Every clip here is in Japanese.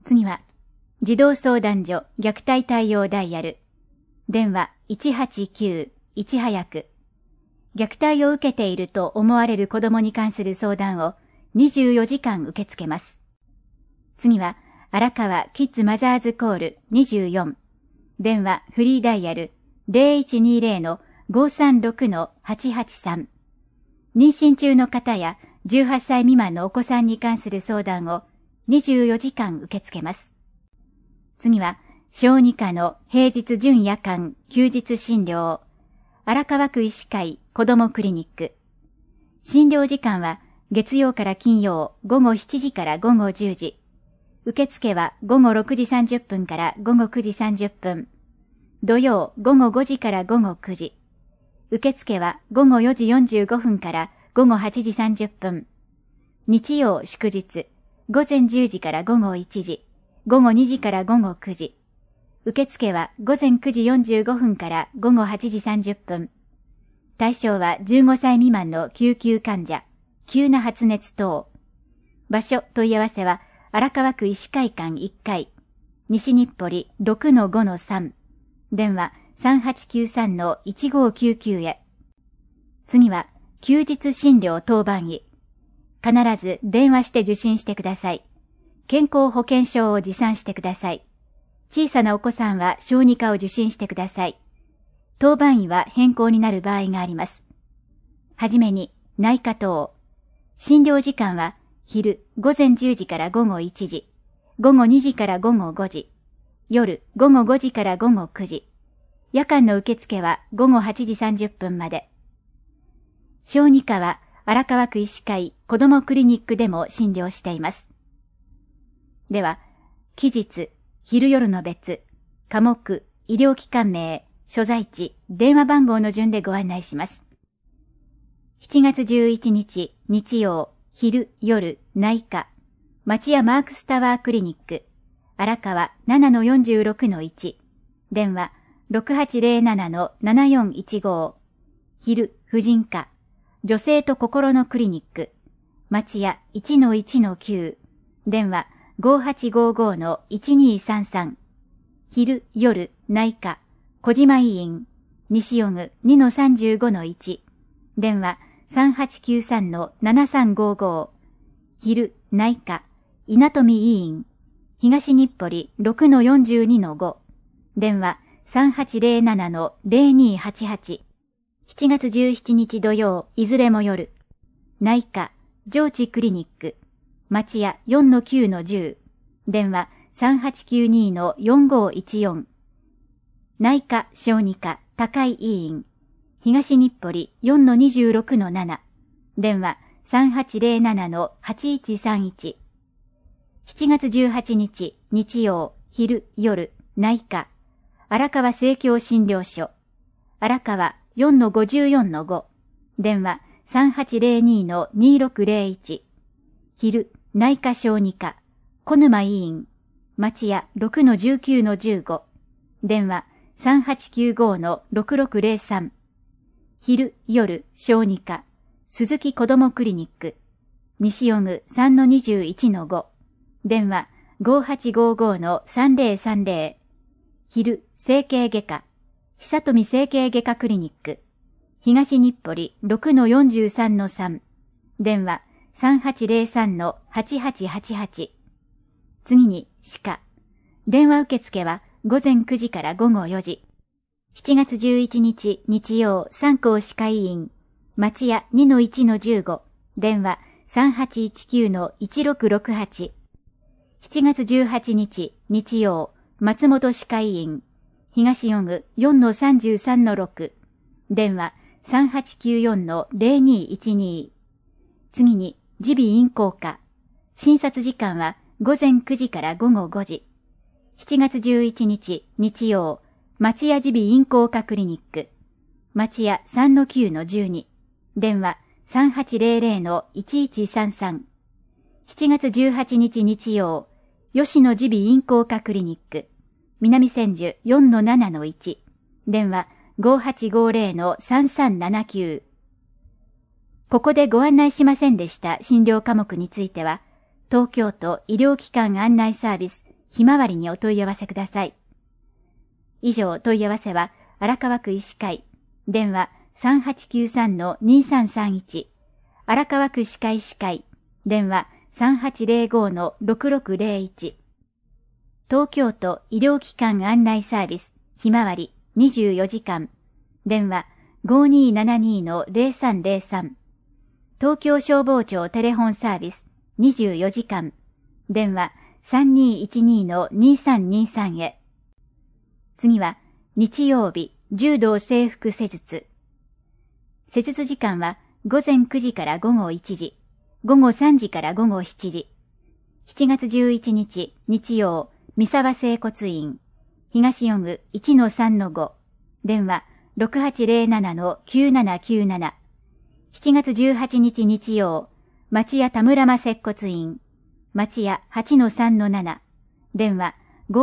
次は、児童相談所虐待対応ダイヤル。電話189、いち早く。虐待を受けていると思われる子供に関する相談を24時間受け付けます。次は、荒川キッズマザーズコール24。電話フリーダイヤル 0120-536-883。妊娠中の方や18歳未満のお子さんに関する相談を24時間受け付けます。次は、小児科の平日準夜間休日診療。荒川区医師会子どもクリニック。診療時間は月曜から金曜午後7時から午後10時。受付は午後6時30分から午後9時30分。土曜午後5時から午後9時。受付は午後4時45分から午後8時30分。日曜祝日、午前10時から午後1時、午後2時から午後9時。受付は午前9時45分から午後8時30分。対象は15歳未満の救急患者、急な発熱等。場所問い合わせは荒川区医師会館1階、西日暮里 6-5-3。電話 3893-1599 へ。次は、休日診療当番医。必ず電話して受診してください。健康保険証を持参してください。小さなお子さんは小児科を受診してください。当番医は変更になる場合があります。はじめに、内科等。診療時間は、昼午前10時から午後1時、午後2時から午後5時、夜午後5時から午後9時。夜間の受付は午後8時30分まで。小児科は荒川区医師会子どもクリニックでも診療しています。では、期日、昼夜の別、科目、医療機関名、所在地、電話番号の順でご案内します。7月11日、日曜、昼夜、内科、町屋マークスタワークリニック、荒川 7-46-1、電話6807-7415、昼、婦人科、女性と心のクリニック、町屋 1-1-9、電話5855-1233、昼、夜、内科、小島医院、西尾具 2-35-1、電話3893-7355、昼、内科、稲富医院、東日暮里 6-42-5、電話3807-0288。7月17日土曜、いずれも夜。内科、上智クリニック、町屋 4-9-10、電話3892-4514。内科、小児科、高井医院、東日暮里 4-26-7、電話3807-8131。7月18日、日曜、昼、夜、内科、荒川生協診療所、荒川 4-54-5、電話3802-2601。昼、内科小児科、小沼医院、町屋 6-19-15、電話3895-6603。昼、夜、小児科、鈴木子どもクリニック、西尾具 3-21-5、電話5855-3030。昼、整形外科、久富整形外科クリニック、東日暮里 6-43-3、電話3803-8888。次に、歯科。電話受付は午前9時から午後4時。7月11日日曜、三甲歯科医院、町屋 2-1-15、電話3819-1668。7月18日日曜、松本歯科医院、東尾具 4-33-6、電話3894-0212。次に、耳鼻咽喉科。診察時間は午前9時から午後5時。7月11日日曜、町屋耳鼻咽喉科クリニック、町屋 3-9-12、電話3800-1133。7月18日日曜、吉野耳鼻咽喉科クリニック、南千住 4-7-1、電話5850-3379。ここでご案内しませんでした診療科目については、東京都医療機関案内サービスひまわりにお問い合わせください。以上、問い合わせは荒川区医師会、電話 3893-2331、荒川区歯科医師会、電話 3805-6601、東京都医療機関案内サービスひまわり24時間、電話 5272-0303、東京消防庁テレホンサービス24時間、電話 3212-2323 へ。次は、日曜日、柔道整復施術。施術時間は、午前9時から午後1時、午後3時から午後7時。7月11日、日曜、三沢整骨院、東四具 1-3-5、電話 6807-9797。7月18日日曜、町屋田村間接骨院、町屋 8-3-7、電話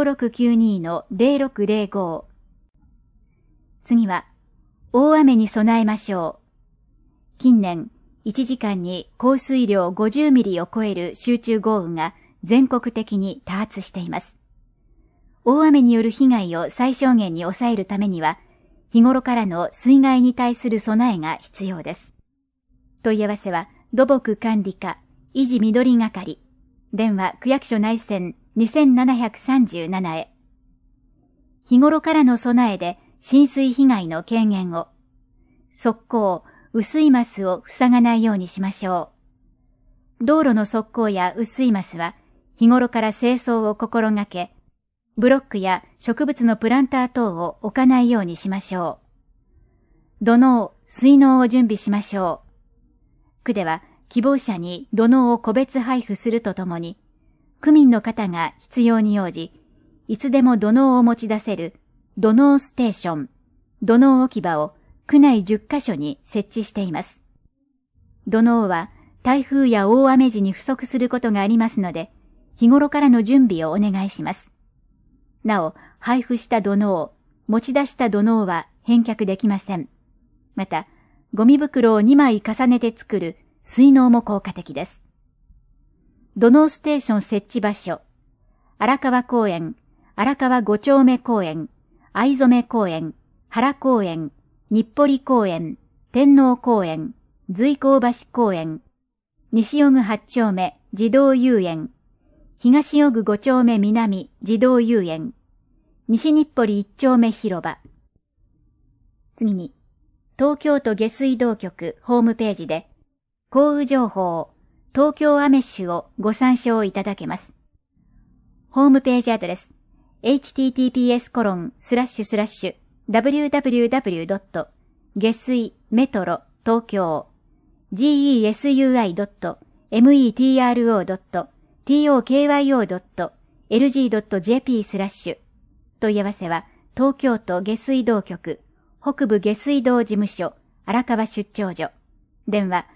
5692-0605。次は、大雨に備えましょう。近年、1時間に降水量50ミリを超える集中豪雨が全国的に多発しています。大雨による被害を最小限に抑えるためには、日頃からの水害に対する備えが必要です。問い合わせは、土木管理課、維持緑係、電話区役所内線2737へ。日頃からの備えで浸水被害の軽減を、側溝、雨水マスを塞がないようにしましょう。道路の側溝や雨水マスは日頃から清掃を心がけ、ブロックや植物のプランター等を置かないようにしましょう。土のう、水のうを準備しましょう。区では希望者に土のうを個別配布するとともに、区民の方が必要に応じ、いつでも土のうを持ち出せる土のうステーション、土のう置き場を区内10カ所に設置しています。土のうは台風や大雨時に不足することがありますので、日頃からの準備をお願いします。なお、配布した土のう、持ち出した土のうは返却できません。また、ゴミ袋を2枚重ねて作る水のうも効果的です。土のうステーション設置場所、荒川公園、荒川5丁目公園、藍染公園、原公園、日暮里公園、天皇公園、随光橋公園、西尾具8丁目児童遊園、東尾具5丁目南児童遊園、西日暮里1丁目広場。次に、東京都下水道局ホームページで、降雨情報、東京アメッシュをご参照いただけます。ホームページアドレス、https://www. 下水メトロ東京 gesui.metro.tokyo.lg.jp/ 問い合わせは東京都下水道局北部下水道事務所荒川出張所電話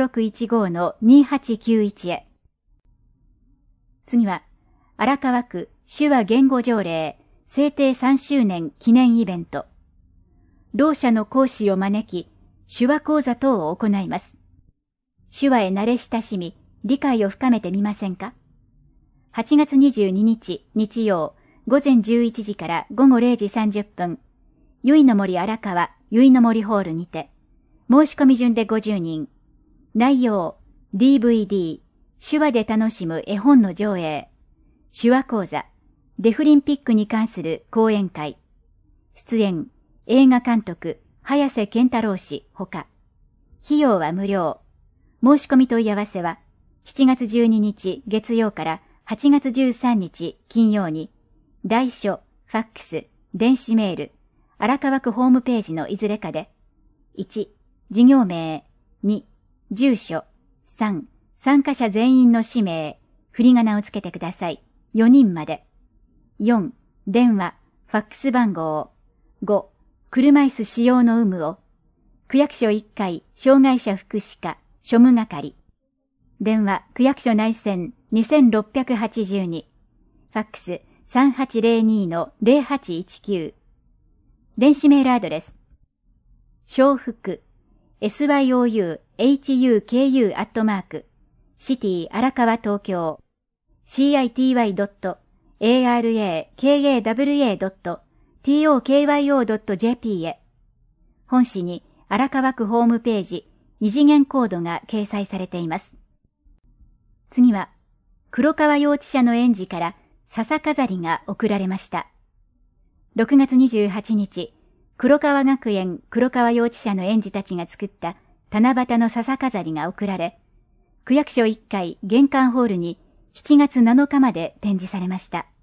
5615-2891 へ。次は荒川区手話言語条例制定3周年記念イベント。ろう者の講師を招き、手話講座等を行います。手話へ慣れ親しみ、理解を深めてみませんか？ 8 月22日日曜、午前11時から午後0時30分、ゆいの森荒川ゆいの森ホールにて、申し込み順で50人。内容、DVD、手話で楽しむ絵本の上映、手話講座、デフリンピックに関する講演会、出演、映画監督、早瀬健太郎氏ほか。費用は無料。申し込み問い合わせは、7月12日月曜から8月13日金曜に、来書、ファックス、電子メール、荒川区ホームページのいずれかで、1、事業名、2、住所、3、参加者全員の氏名、振り仮名をつけてください。4人まで。4、電話、ファックス番号。5、車椅子使用の有無を。区役所1階、障害者福祉課、庶務係。電話、区役所内線2682。ファックス 3802-0819。電子メールアドレス。小福、syouhuku@city 荒川東京 city.arakawa ara-kawa.tokyo.jp へ。本誌に荒川区ホームページ二次元コードが掲載されています。次は、黒川幼稚舎の園児から笹飾りが贈られました。6月28日、黒川学園黒川幼稚舎の園児たちが作った七夕の笹飾りが贈られ、区役所1階玄関ホールに7月7日まで展示されました。